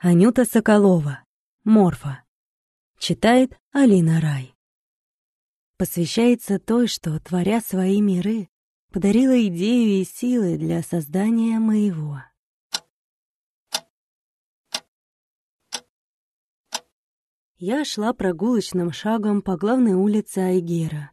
Анюта Соколова. Морфа. Читает Алина Рай. Посвящается той, что, творя свои миры, подарила идею и силы для создания моего. Я шла прогулочным шагом по главной улице Айгера.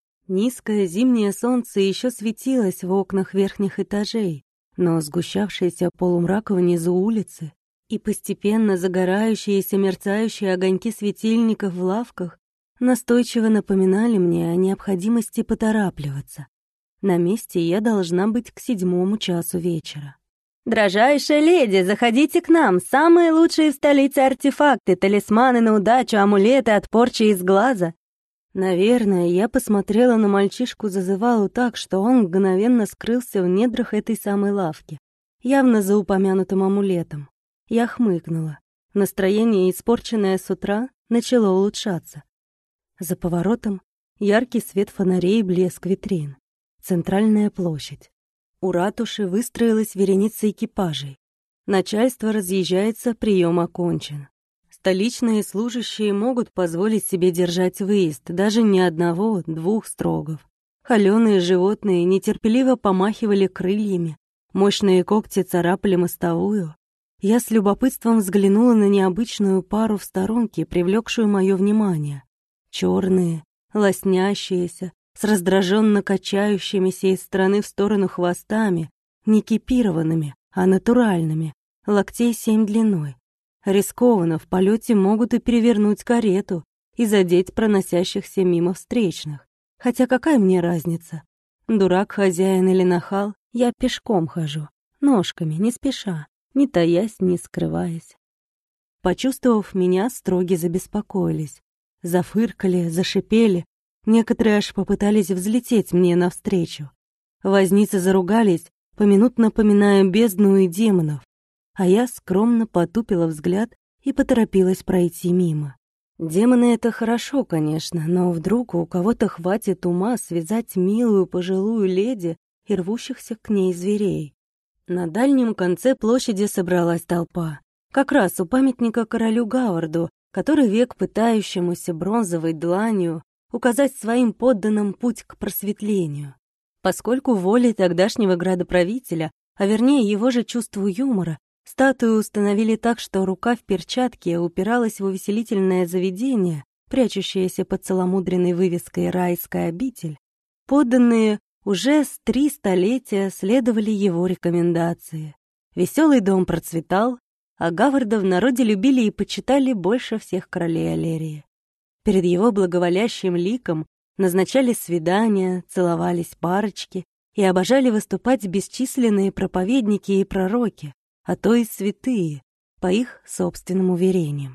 Низкое зимнее солнце еще светилось в окнах верхних этажей, но сгущавшийся полумрак внизу улицы и постепенно загорающиеся мерцающие огоньки светильников в лавках настойчиво напоминали мне о необходимости поторапливаться. На месте я должна быть к 7 часу вечера. «Дрожайшая леди, заходите к нам! Самые лучшие в столице артефакты, талисманы на удачу, амулеты от порчи из глаза!» Наверное, я посмотрела на мальчишку-зазывалу так, что он мгновенно скрылся в недрах этой самой лавки, явно за упомянутым амулетом. Я хмыкнула. Настроение, испорченное с утра, начало улучшаться. За поворотом яркий свет фонарей и блеск витрин. Центральная площадь. У ратуши выстроилась вереница экипажей. Начальство разъезжается, прием окончен. Столичные служащие могут позволить себе держать выезд, даже не 1-2 строгов. Холёные животные нетерпеливо помахивали крыльями, мощные когти царапали мостовую. Я с любопытством взглянула на необычную пару в сторонке, привлекшую мое внимание. Черные, лоснящиеся, с раздраженно качающимися из стороны в сторону хвостами, не кипированными, а натуральными, локтей 7 длиной. Рискованно, в полете могут и перевернуть карету и задеть проносящихся мимо встречных. Хотя какая мне разница? Дурак хозяин или нахал, я пешком хожу, ножками, не спеша, не таясь, не скрываясь. Почувствовав меня, строги забеспокоились. Зафыркали, зашипели, некоторые аж попытались взлететь мне навстречу. Возницы заругались, поминутно поминая бездну и демонов, а я скромно потупила взгляд и поторопилась пройти мимо. Демоны — это хорошо, конечно, но вдруг у кого-то хватит ума связать милую пожилую леди и рвущихся к ней зверей. На дальнем конце площади собралась толпа, как раз у памятника королю Гаварду, который век пытающемуся бронзовой дланью указать своим подданным путь к просветлению. Поскольку волей тогдашнего градоправителя, а вернее его же чувству юмора, статую установили так, что рука в перчатке упиралась в увеселительное заведение, прячущееся под целомудренной вывеской «Райская обитель», подданные уже с 3 столетия следовали его рекомендации. Веселый дом процветал, а Гаварда в народе любили и почитали больше всех королей Алерии. Перед его благоволящим ликом назначали свидания, целовались парочки и обожали выступать бесчисленные проповедники и пророки, а то и святые, по их собственным уверениям.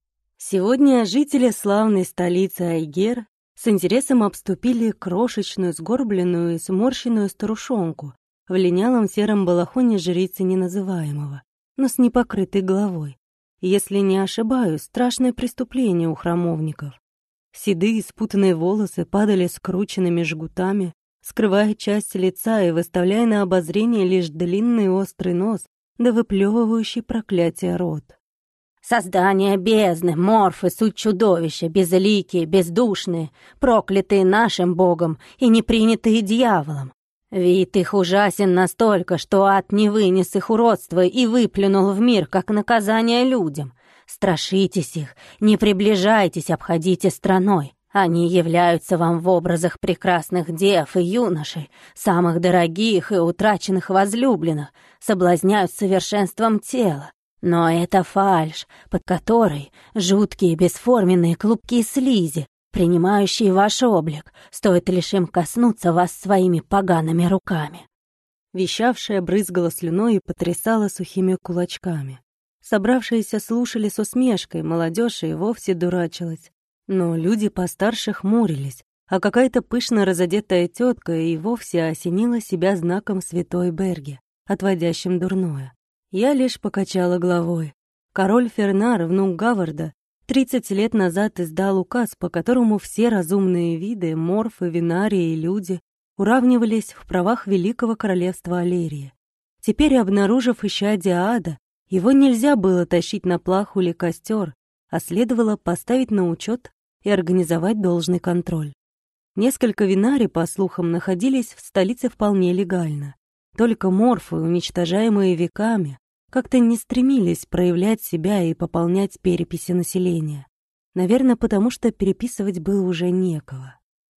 Сегодня жители славной столицы Айгер с интересом обступили крошечную, сгорбленную и сморщенную старушонку в линялом сером балахоне жрицы неназываемого, но с непокрытой головой. Если не ошибаюсь, страшное преступление у храмовников. Седые спутанные волосы падали скрученными жгутами, скрывая часть лица и выставляя на обозрение лишь длинный острый нос да выплевывающий проклятие рот. «Создания бездны, морфы, суть чудовища, безликие, бездушные, проклятые нашим богом и не принятые дьяволом. Вид их ужасен настолько, что ад не вынес их уродства и выплюнул в мир, как наказание людям. Страшитесь их, не приближайтесь, обходите стороной. Они являются вам в образах прекрасных дев и юношей, самых дорогих и утраченных возлюбленных, соблазняют совершенством тела. Но это фальшь, под которой жуткие бесформенные клубки слизи, принимающие ваш облик, стоит лишь им коснуться вас своими погаными руками». Вещавшая брызгала слюной и потрясала сухими кулачками. Собравшиеся слушали с усмешкой, молодежь и вовсе дурачилась. Но люди постарше хмурились, а какая-то пышно разодетая тетка и вовсе осенила себя знаком святой Берги, отводящим дурное. Я лишь покачала головой. Король Фернар, внук Гаварда, 30 лет назад издал указ, по которому все разумные виды, морфы, винарии и люди, уравнивались в правах Великого Королевства Алерии. Теперь, обнаружив исчадие ада, Его нельзя было тащить на плаху или костер, а следовало поставить на учет и организовать должный контроль. Несколько винарий, по слухам, находились в столице вполне легально. Только морфы, уничтожаемые веками, как-то не стремились проявлять себя и пополнять переписи населения. Наверное, потому что переписывать было уже некого.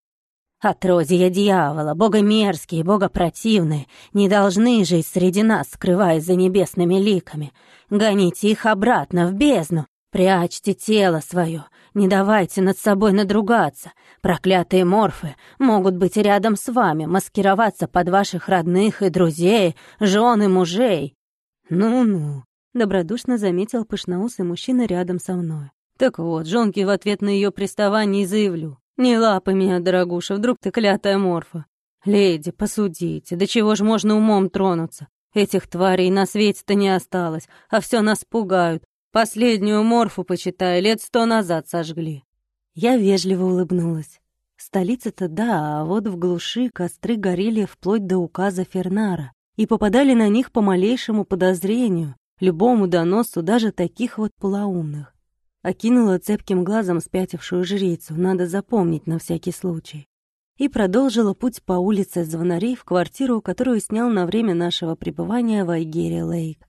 Отродья дьявола, богомерзкие, богопротивные, не должны жить среди нас, скрываясь за небесными ликами. Гоните их обратно в бездну, прячьте тело свое, не давайте над собой надругаться. Проклятые морфы могут быть рядом с вами, маскироваться под ваших родных и друзей, жен и мужей. «Ну-ну», — добродушно заметил пышноусый мужчина рядом со мной. «Так вот, жонки в ответ на ее приставание и заявлю. Не лапай меня, дорогуша, вдруг ты клятая морфа. Леди, посудите, до чего ж можно умом тронуться? Этих тварей на свете-то не осталось, а все нас пугают. Последнюю морфу, почитай, 100 лет назад сожгли». Я вежливо улыбнулась. Столица-то да, а вот в глуши костры горели вплоть до указа Фернара и попадали на них по малейшему подозрению, любому доносу, даже таких вот полоумных. Окинула цепким глазом спятившую жрицу, надо запомнить на всякий случай. И продолжила путь по улице Звонарей в квартиру, которую снял на время нашего пребывания в Айгере-Лейк.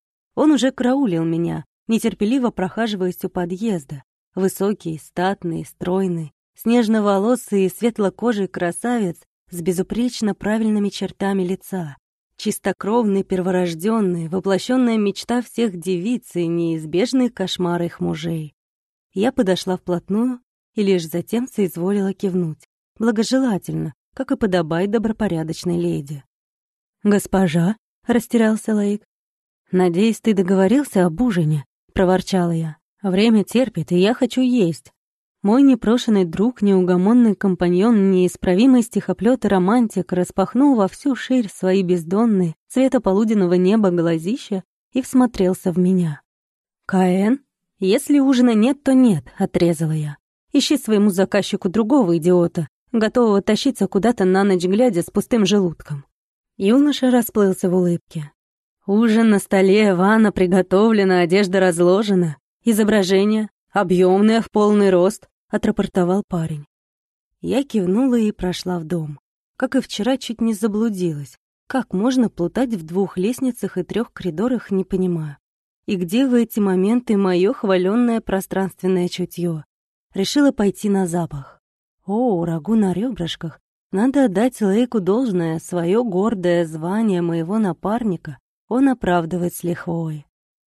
Он уже караулил меня, нетерпеливо прохаживаясь у подъезда. Высокий, статный, стройный, снежноволосый и светлокожий красавец с безупречно правильными чертами лица. Чистокровный, перворожденный, воплощенная мечта всех девиц и неизбежный кошмар их мужей. Я подошла вплотную и лишь затем соизволила кивнуть. Благожелательно, как и подобает добропорядочной леди. «Госпожа», — растерялся Лейк. «Надеюсь, ты договорился об ужине», — проворчала я. «Время терпит, и я хочу есть». Мой непрошенный друг, неугомонный компаньон, неисправимый стихоплёт и романтик распахнул во всю ширь свои бездонные, цвета полуденного неба глазища и всмотрелся в меня. «Каэн? Если ужина нет, то нет», — отрезала я. «Ищи своему заказчику другого идиота, готового тащиться куда-то на ночь глядя с пустым желудком». Юноша расплылся в улыбке. «Ужин на столе, ванна приготовлена, одежда разложена, изображение объемная в полный рост», — отрапортовал парень. Я кивнула и прошла в дом. Как и вчера, чуть не заблудилась. Как можно плутать в 2 лестницах и 3 коридорах, не понимаю. И где в эти моменты мое хваленное пространственное чутье? Решила пойти на запах. О, рагу на ребрышках. Надо отдать Лейку должное, свое гордое звание моего напарника он оправдывает с лихвой.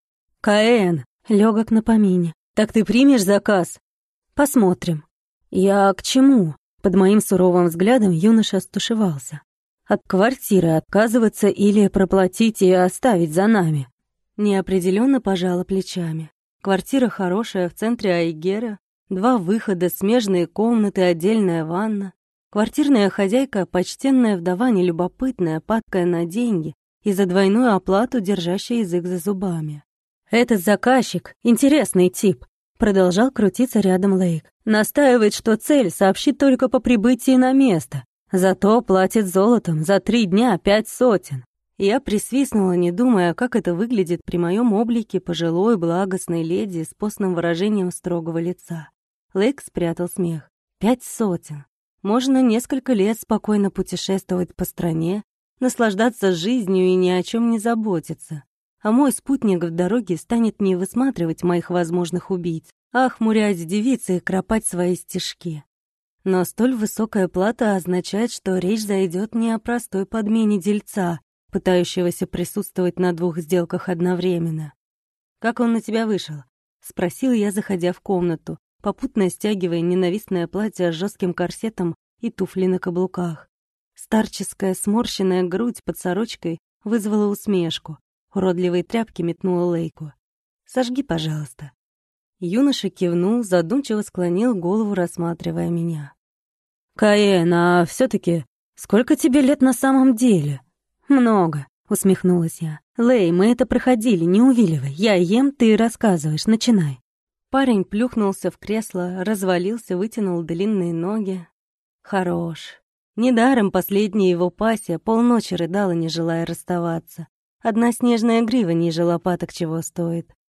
«Каэн!» — легок на помине. «Так ты примешь заказ?» «Посмотрим». «Я к чему?» Под моим суровым взглядом юноша стушевался. «От квартиры отказываться или проплатить и оставить за нами?» Неопределенно пожала плечами. Квартира хорошая, в центре Айгера, 2 выхода, смежные комнаты, отдельная ванна. Квартирная хозяйка — почтенная вдова, нелюбопытная, падкая на деньги и за двойную оплату держащая язык за зубами. «Этот заказчик — интересный тип», — продолжал крутиться рядом Лейк. «Настаивает, что цель сообщит только по прибытии на место. Зато платит золотом за 3 дня 5 сотен». Я присвистнула, не думая, как это выглядит при моем облике пожилой благостной леди с постным выражением строгого лица. Лейк спрятал смех. 5 сотен. Можно несколько лет спокойно путешествовать по стране, наслаждаться жизнью и ни о чем не заботиться. А мой спутник в дороге станет не высматривать моих возможных убийц, а хмурять девицы и кропать свои стишки. Но столь высокая плата означает, что речь зайдет не о простой подмене дельца, пытающегося присутствовать на 2 сделках одновременно. «Как он на тебя вышел?» — спросил я, заходя в комнату, попутно стягивая ненавистное платье с жестким корсетом и туфли на каблуках. Старческая сморщенная грудь под сорочкой вызвала усмешку. Уродливые тряпки метнула Лейку. «Сожги, пожалуйста». Юноша кивнул, задумчиво склонил голову, рассматривая меня. «Каэн, а все-таки сколько тебе лет на самом деле?» «Много», — усмехнулась я. «Лей, мы это проходили, не увиливай. Я ем, ты рассказываешь, начинай». Парень плюхнулся в кресло, развалился, вытянул длинные ноги. Хорош. Недаром последняя его пассия полночи рыдала, не желая расставаться. Одна снежная грива ниже лопаток чего стоит.